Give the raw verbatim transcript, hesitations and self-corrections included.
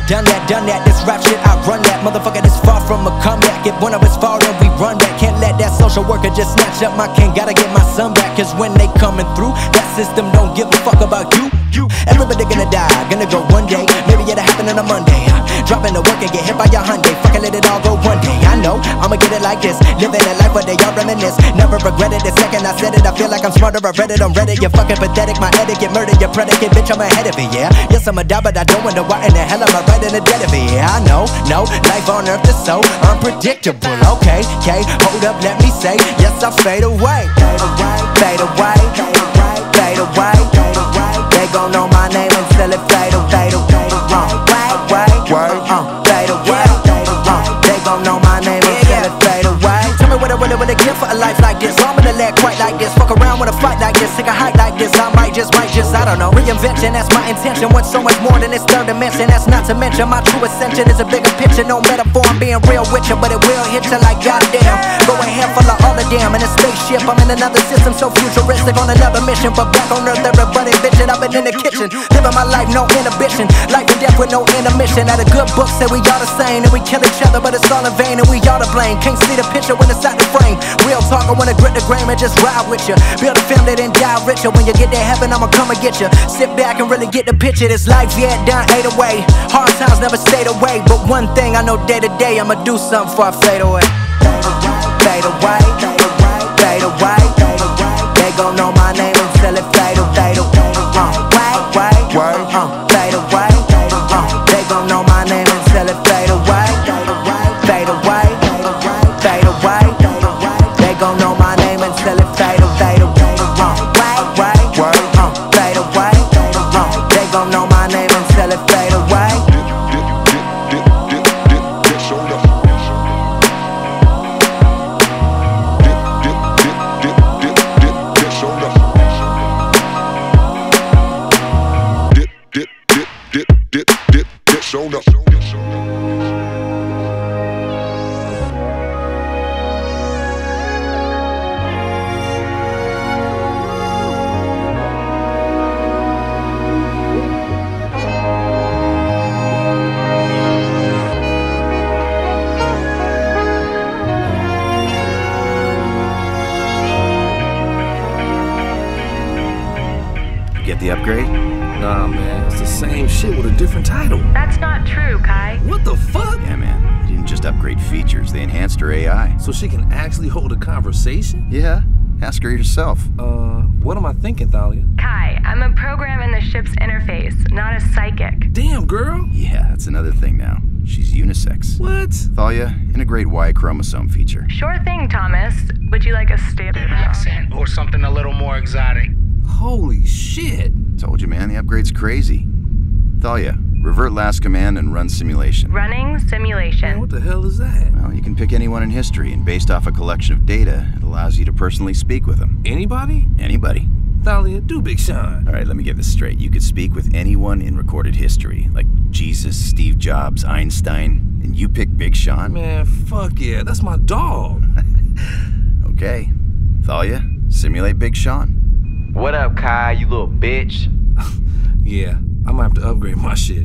done that, done that. This rap shit, I run that. Motherfucker, this far from a comeback. If one of us fall, then we run back. Can't let that social worker just snatch up my cane. Gotta get my son back, cause when they coming through, that system don't give a fuck about you. You, everybody gonna die, gonna go one day. Maybe it'll happen on a Monday. Dropping the work and get hit by your Hyundai. Fucking let it all go one day. I know, I'ma get it like this. Living a life where they all reminisce. Never regret it the second I said it. I feel like I'm smarter, I read it on Reddit. You're fucking pathetic, my etiquette, murder your predicate. Bitch, I'm ahead of it, yeah. Yes, I'm a die, but I don't wonder why in the hell am I right in the dead of it. Yeah, I know, no, life on earth is so unpredictable. Okay, okay, hold up, let me say, yes, I fade away. Fade away, fade away, fade away, fade away, fade away. They gon' know my name until it fade away, fade away, uh, way, way, uh, fade away, uh, they gon' know my name until it fade away. Tell me what I really, really give for a life like this. I'm gonna let quite like this. Fuck around with a fight like this. Take a hike like this. I might just, might just, I don't know. Reinvention, that's my intention. What's so much more than this third dimension? That's not to mention my true ascension is a bigger picture. No metaphor, I'm being real with you, but it will hit you like goddamn. Go ahead, full of all the damn. In a spaceship, I'm in another system so futuristic on another mission. But back on earth, everybody bitchin'. I've been in the kitchen, living my life, no inhibition. Life and death with no intermission. Now the good book said we all the same, and we kill each other, but it's all in vain, and we all to blame. Can't see the picture when it's out the frame. Real talk, I wanna grip the grain and just ride with you. Build a family, then die richer. When you get to heaven, I'ma come and get you. Sit back and really get the picture. This life, yeah, done ate away. Hard times never stayed away. But one thing I know day to day, I'ma do something before I fade away. Fade away, fade away, fade away, fade away. They gon' know my name until it fade away, fade away. Uh, way, way, uh, fade away, uh, they gon' know my name until it fade away, fade away, fade away, fade away. They gon' know my name until it fade away, fade away. Uh, way, way, uh, fade away, uh, they gon' know my name until it fade away. Show up. Get the upgrade? Nah, man, it's the same shit with a different title. That's not true, Kai. What the fuck? Yeah, man. They didn't just upgrade features, they enhanced her A I. So she can actually hold a conversation? Yeah, ask her yourself. Uh, what am I thinking, Thalia? Kai, I'm a program in the ship's interface, not a psychic. Damn, girl. Yeah, that's another thing now. She's unisex. What? Thalia, integrate Y chromosome feature. Sure thing, Thomas. Would you like a standard accent or something a little more exotic? Holy shit. Told you, man, the upgrade's crazy. Thalia, revert last command and run simulation. Running simulation. Man, what the hell is that? Well, you can pick anyone in history, and based off a collection of data, it allows you to personally speak with them. Anybody? Anybody. Thalia, do Big Sean. All right, let me get this straight. You could speak with anyone in recorded history, like Jesus, Steve Jobs, Einstein, and you pick Big Sean. Man, fuck yeah, that's my dog. Okay. Thalia, simulate Big Sean. What up, Kai, you little bitch? Yeah, I might have to upgrade my shit.